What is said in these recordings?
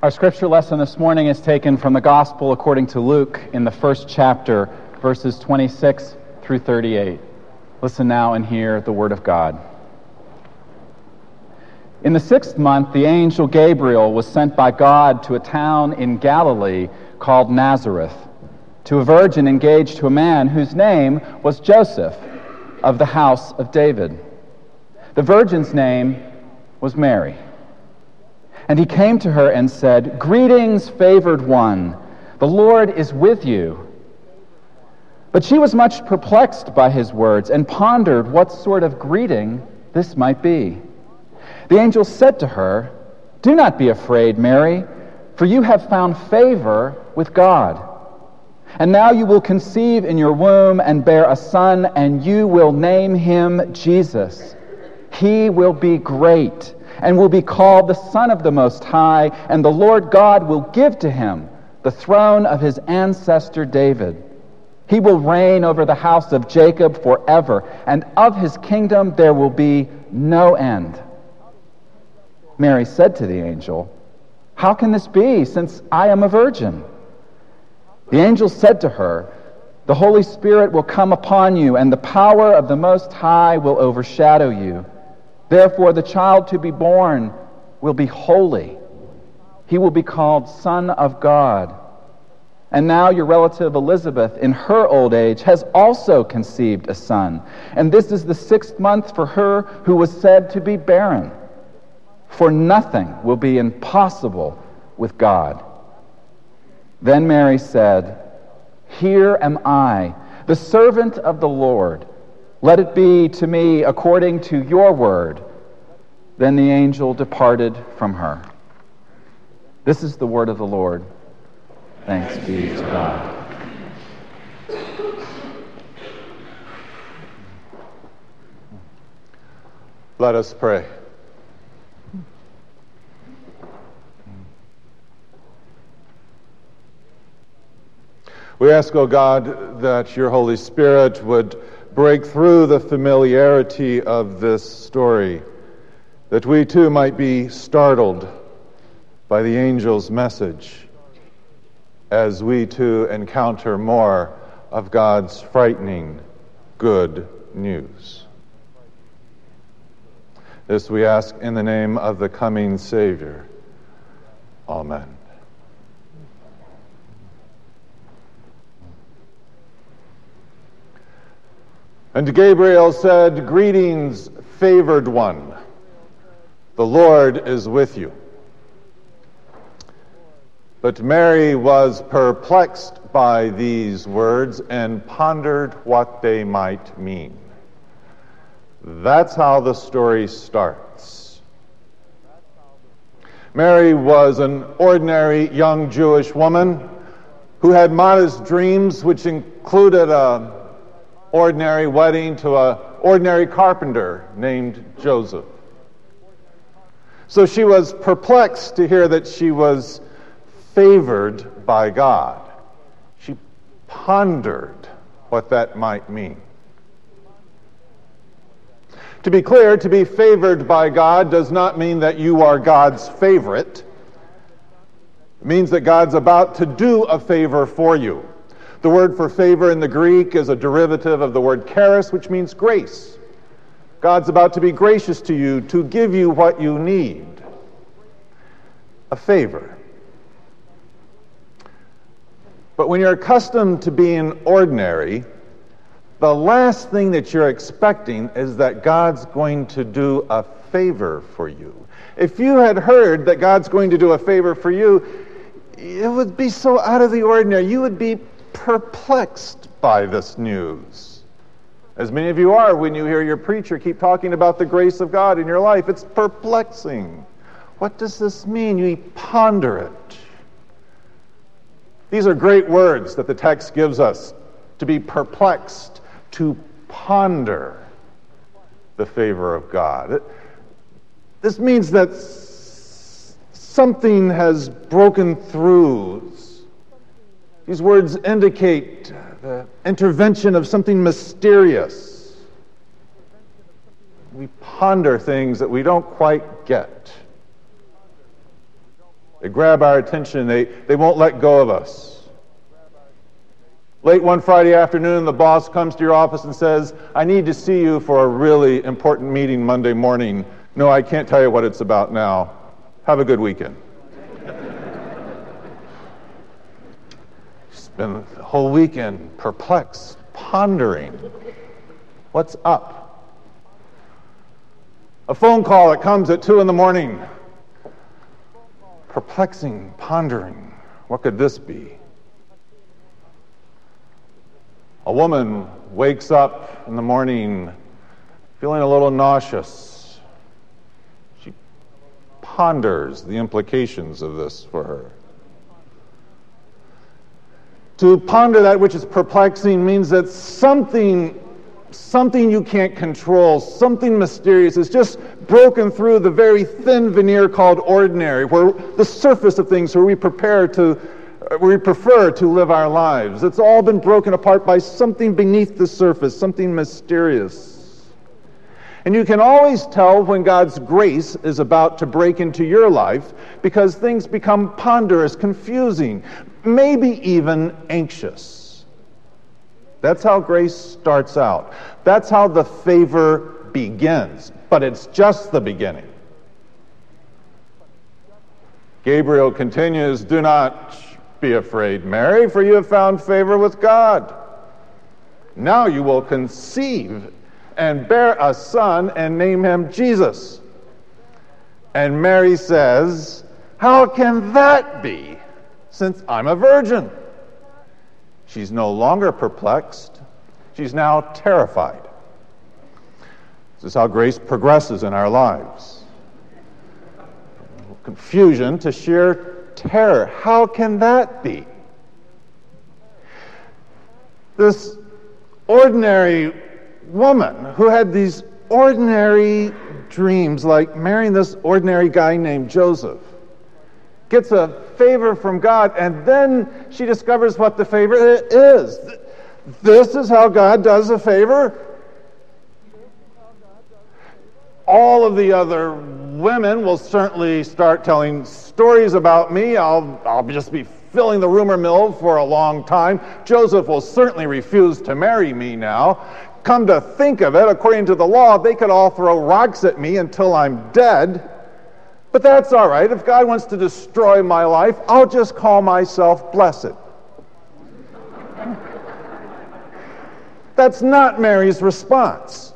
Our scripture lesson this morning is taken from the Gospel according to Luke in the first chapter, verses 26 through 38. Listen now and hear the word of God. In the 6th month, the angel Gabriel was sent by God to a town in Galilee called Nazareth, to a virgin engaged to a man whose name was Joseph, of the house of David. The virgin's name was Mary. And he came to her and said, "Greetings, favored one, the Lord is with you." But she was much perplexed by his words and pondered what sort of greeting this might be. The angel said to her, "Do not be afraid, Mary, for you have found favor with God. And now you will conceive in your womb and bear a son, and you will name him Jesus. He will be great and will be called the Son of the Most High, and the Lord God will give to him the throne of his ancestor David. He will reign over the house of Jacob forever, and of his kingdom there will be no end." Mary said to the angel, "How can this be, since I am a virgin?" The angel said to her, "The Holy Spirit will come upon you, and the power of the Most High will overshadow you. Therefore, the child to be born will be holy. He will be called Son of God. And now your relative Elizabeth, in her old age, has also conceived a son. And this is the 6th month for her who was said to be barren. For nothing will be impossible with God." Then Mary said, "Here am I, the servant of the Lord. Let it be to me according to your word." Then the angel departed from her. This is the word of the Lord. Thanks be to God. Let us pray. We ask, O God, that your Holy Spirit would break through the familiarity of this story, that we too might be startled by the angel's message as we too encounter more of God's frightening good news. This we ask in the name of the coming Savior. Amen. And Gabriel said, "Greetings, favored one. The Lord is with you." But Mary was perplexed by these words and pondered what they might mean. That's how the story starts. Mary was an ordinary young Jewish woman who had modest dreams, which included an ordinary wedding to an ordinary carpenter named Joseph. So she was perplexed to hear that she was favored by God. She pondered what that might mean. To be clear, to be favored by God does not mean that you are God's favorite. It means that God's about to do a favor for you. The word for favor in the Greek is a derivative of the word charis, which means grace. God's about to be gracious to you, to give you what you need. A favor. But when you're accustomed to being ordinary, the last thing that you're expecting is that God's going to do a favor for you. If you had heard that God's going to do a favor for you, it would be so out of the ordinary. You would be perplexed by this news. As many of you are when you hear your preacher keep talking about the grace of God in your life. It's perplexing. What does this mean? You ponder it. These are great words that the text gives us. To be perplexed, to ponder the favor of God. This means that something has broken through. These words indicate the intervention of something mysterious. We ponder things that we don't quite get. They grab our attention. They won't let go of us. Late one Friday afternoon, the boss comes to your office and says, I need to see you for a really important meeting Monday morning. No, I can't tell you what it's about now. Have a good weekend. Spend the whole weekend perplexed, pondering. What's up? A phone call that comes at 2 a.m. Perplexing, pondering. What could this be? A woman wakes up in the morning feeling a little nauseous. She ponders the implications of this for her. To ponder that which is perplexing means that something you can't control, something mysterious is just broken through the very thin veneer called ordinary, where the surface of things where we prefer to live our lives. It's all been broken apart by something beneath the surface, something mysterious. And you can always tell when God's grace is about to break into your life because things become ponderous, confusing, maybe even anxious. That's how grace starts out. That's how the favor begins. But it's just the beginning. Gabriel continues, do not be afraid, Mary, for you have found favor with God. Now you will conceive and bear a son and name him Jesus. And Mary says, how can that be, since I'm a virgin? She's no longer perplexed. She's now terrified. This is how grace progresses in our lives. Confusion to sheer terror. How can that be? This ordinary woman who had these ordinary dreams, like marrying this ordinary guy named Joseph, gets a favor from God, and then she discovers what the favor is. This is how God does a favor. All of the other women will certainly start telling stories about me. I'll just be filling the rumor mill for a long time. Joseph will certainly refuse to marry me now. Come to think of it, according to the law, they could all throw rocks at me until I'm dead. But that's all right. If God wants to destroy my life, I'll just call myself blessed. That's not Mary's response.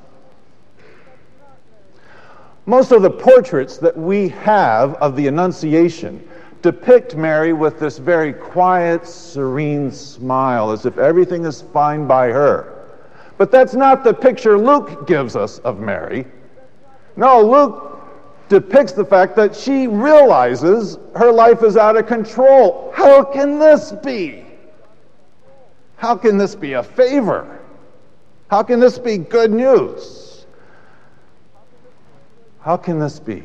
Most of the portraits that we have of the Annunciation depict Mary with this very quiet, serene smile, as if everything is fine by her. But that's not the picture Luke gives us of Mary. No, Luke depicts the fact that she realizes her life is out of control. How can this be? How can this be a favor? How can this be good news? How can this be?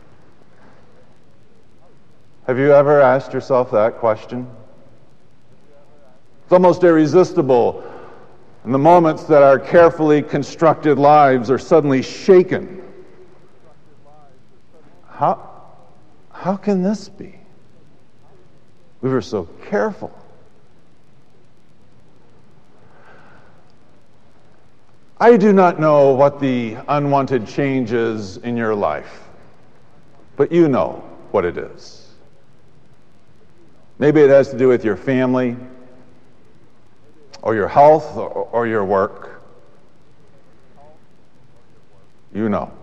Have you ever asked yourself that question? It's almost irresistible in the moments that our carefully constructed lives are suddenly shaken. How can this be? We were so careful. I do not know what the unwanted change is in your life, but you know what it is. Maybe it has to do with your family, or your health, or your work. You know.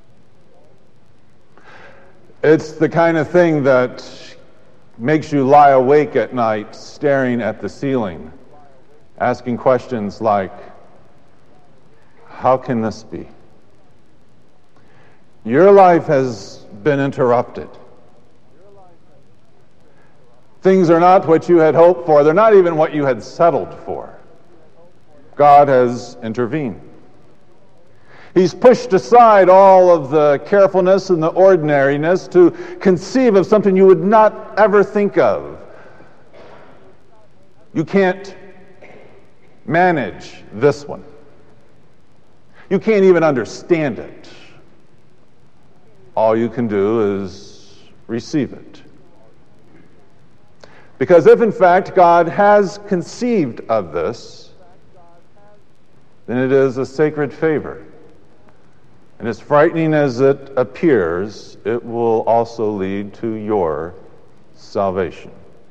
It's the kind of thing that makes you lie awake at night staring at the ceiling, asking questions like, how can this be? Your life has been interrupted. Things are not what you had hoped for. They're not even what you had settled for. God has intervened. He's pushed aside all of the carefulness and the ordinariness to conceive of something you would not ever think of. You can't manage this one. You can't even understand it. All you can do is receive it. Because if in fact God has conceived of this, then it is a sacred favor. And as frightening as it appears, it will also lead to your salvation.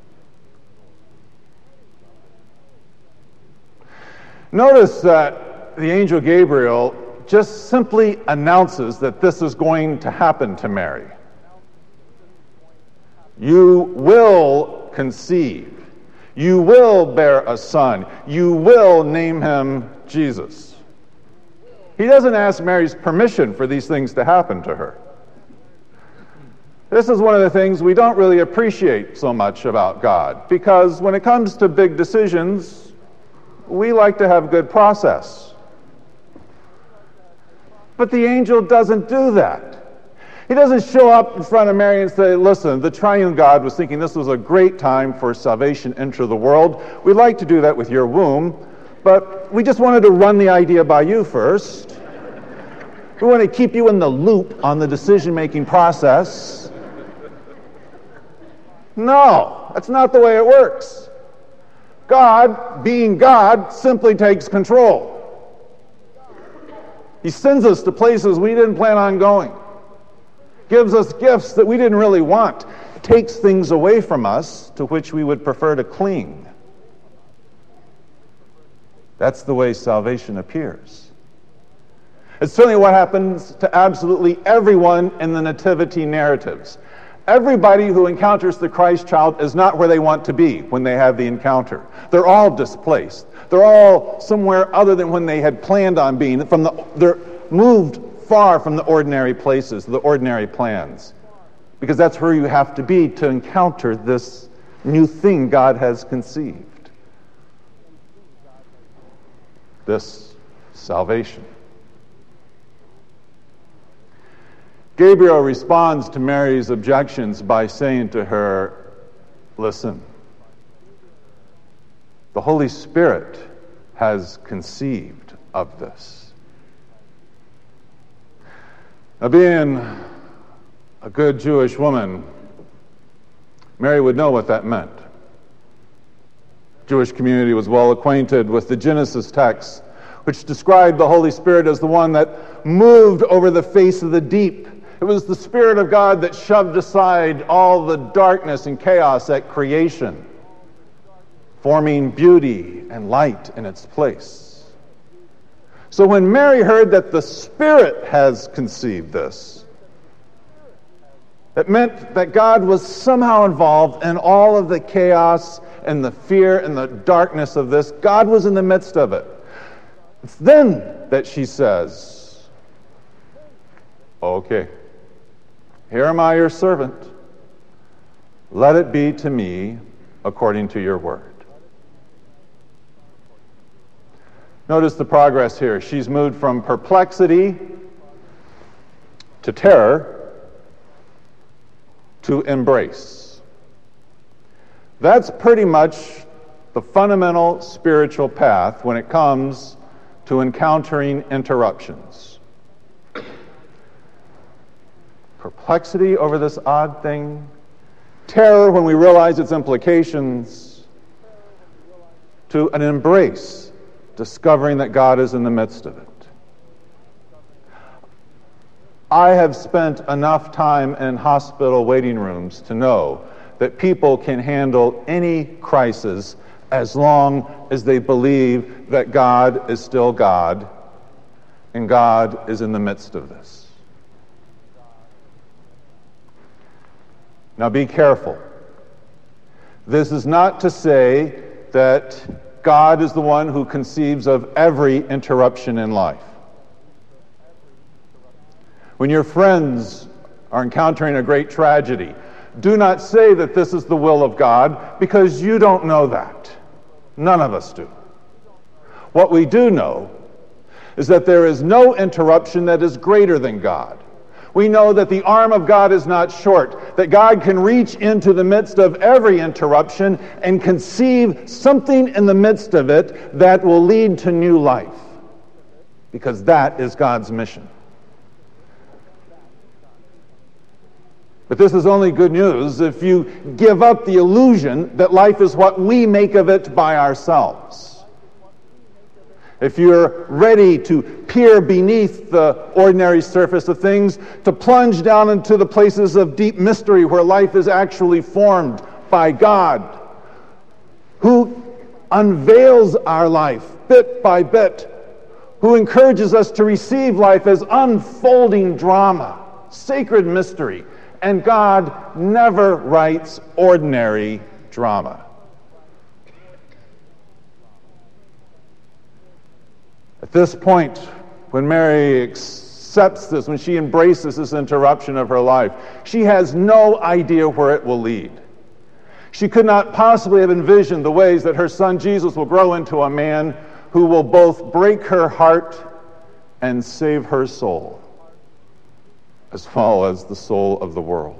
Notice that the angel Gabriel just simply announces that this is going to happen to Mary. You will conceive. You will bear a son. You will name him Jesus. He doesn't ask Mary's permission for these things to happen to her. This is one of the things we don't really appreciate so much about God, because when it comes to big decisions, we like to have good process. But the angel doesn't do that. He doesn't show up in front of Mary and say, listen, the triune God was thinking this was a great time for salvation into the world. We'd like to do that with your womb, but we just wanted to run the idea by you first. We want to keep you in the loop on the decision-making process. No, that's not the way it works. God, being God, simply takes control. He sends us to places we didn't plan on going. Gives us gifts that we didn't really want. Takes things away from us to which we would prefer to cling. That's the way salvation appears. It's certainly what happens to absolutely everyone in the nativity narratives. Everybody who encounters the Christ child is not where they want to be when they have the encounter. They're all displaced. They're all somewhere other than when they had planned on being. They're moved far from the ordinary places, the ordinary plans. Because that's where you have to be to encounter this new thing God has conceived. This salvation. Gabriel responds to Mary's objections by saying to her, listen, the Holy Spirit has conceived of this. Now, being a good Jewish woman, Mary would know what that meant. The Jewish community was well acquainted with the Genesis text, which described the Holy Spirit as the one that moved over the face of the deep. It was the Spirit of God that shoved aside all the darkness and chaos at creation, forming beauty and light in its place. So when Mary heard that the Spirit has conceived this, it meant that God was somehow involved in all of the chaos and the fear and the darkness of this. God was in the midst of it. It's then that she says, okay, here am I, your servant. Let it be to me according to your word. Notice the progress here. She's moved from perplexity to terror to embrace. That's pretty much the fundamental spiritual path when it comes to encountering interruptions. Perplexity over this odd thing, terror when we realize its implications, to an embrace, discovering that God is in the midst of it. I have spent enough time in hospital waiting rooms to know that people can handle any crisis as long as they believe that God is still God and God is in the midst of this. Now be careful. This is not to say that God is the one who conceives of every interruption in life. When your friends are encountering a great tragedy, do not say that this is the will of God, because you don't know that. None of us do. What we do know is that there is no interruption that is greater than God. We know that the arm of God is not short, that God can reach into the midst of every interruption and conceive something in the midst of it that will lead to new life, because that is God's mission. But this is only good news if you give up the illusion that life is what we make of it by ourselves. If you're ready to peer beneath the ordinary surface of things, to plunge down into the places of deep mystery where life is actually formed by God, who unveils our life bit by bit, who encourages us to receive life as unfolding drama, sacred mystery. And God never writes ordinary drama. At this point, when Mary accepts this, when she embraces this interruption of her life, she has no idea where it will lead. She could not possibly have envisioned the ways that her son Jesus will grow into a man who will both break her heart and save her soul, as well as the soul of the world.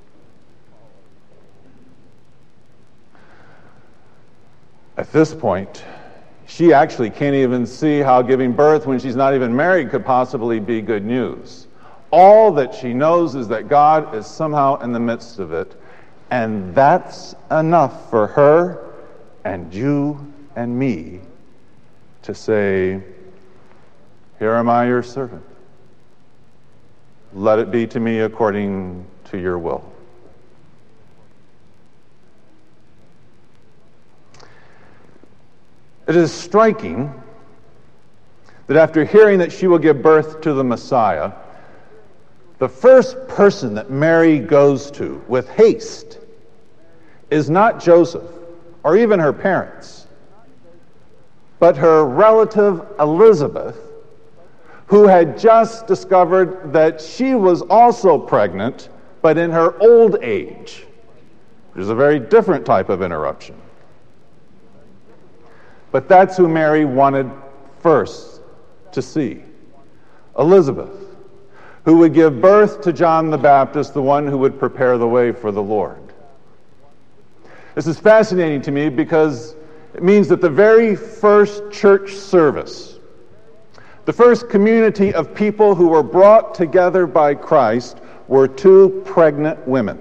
At this point, she actually can't even see how giving birth when she's not even married could possibly be good news. All that she knows is that God is somehow in the midst of it, and that's enough for her and you and me to say, "Here am I, your servant. Let it be to me according to your will." It is striking that after hearing that she will give birth to the Messiah, the first person that Mary goes to with haste is not Joseph or even her parents, but her relative Elizabeth, who had just discovered that she was also pregnant, but in her old age, which is a very different type of interruption. But that's who Mary wanted first to see. Elizabeth, who would give birth to John the Baptist, the one who would prepare the way for the Lord. This is fascinating to me because it means that the very first church service, the first community of people who were brought together by Christ, were two pregnant women.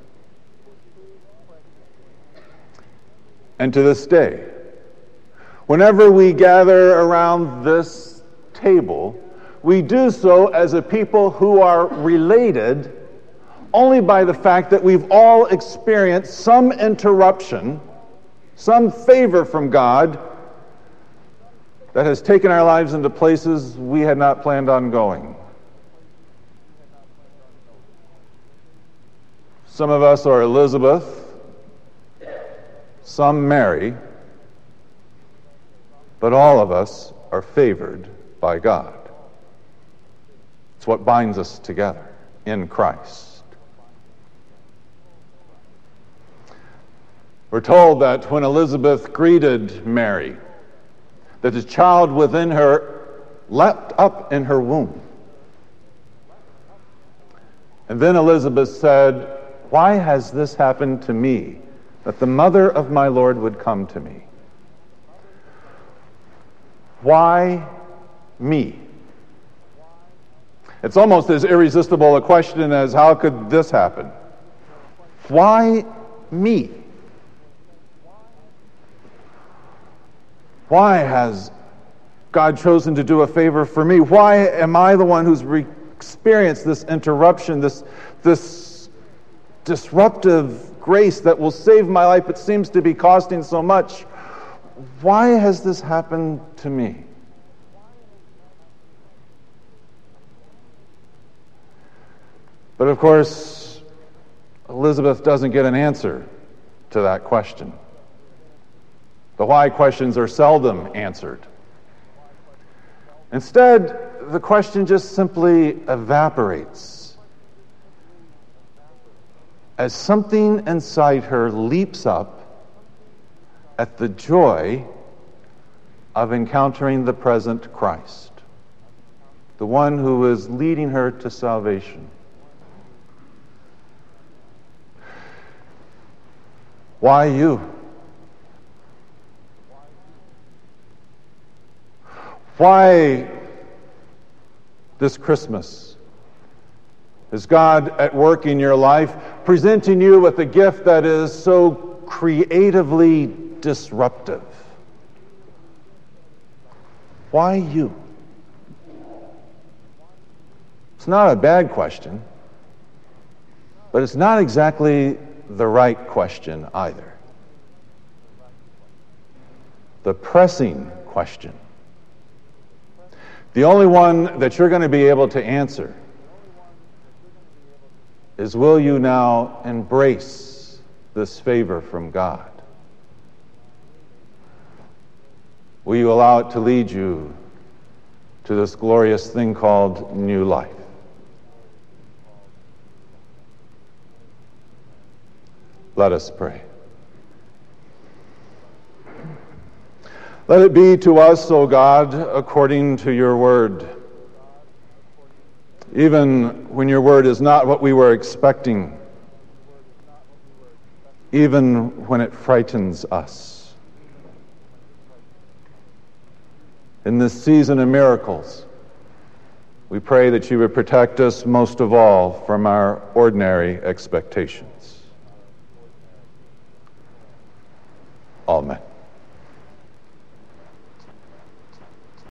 And to this day, whenever we gather around this table, we do so as a people who are related only by the fact that we've all experienced some interruption, some favor from God that has taken our lives into places we had not planned on going. Some of us are Elizabeth, some Mary, but all of us are favored by God. It's what binds us together in Christ. We're told that when Elizabeth greeted Mary, that the child within her leapt up in her womb. And then Elizabeth said, "Why has this happened to me, that the mother of my Lord would come to me? Why me?" It's almost as irresistible a question as, how could this happen? Why me? Why has God chosen to do a favor for me? Why am I the one who's experienced this interruption, this disruptive grace that will save my life but seems to be costing so much? Why has this happened to me? But of course, Elizabeth doesn't get an answer to that question. The why questions are seldom answered. Instead, the question just simply evaporates as something inside her leaps up at the joy of encountering the present Christ, the one who is leading her to salvation. Why you? Why this Christmas Is God at work in your life, presenting you with a gift that is so creatively disruptive? Why you? It's not a bad question, but it's not exactly the right question either. The pressing question, the only one that you're going to be able to answer, is will you now embrace this favor from God? Will you allow it to lead you to this glorious thing called new life? Let us pray. Let it be to us, O God, according to your word. Even when your word is not what we were expecting, even when it frightens us. In this season of miracles, we pray that you would protect us most of all from our ordinary expectations. Amen.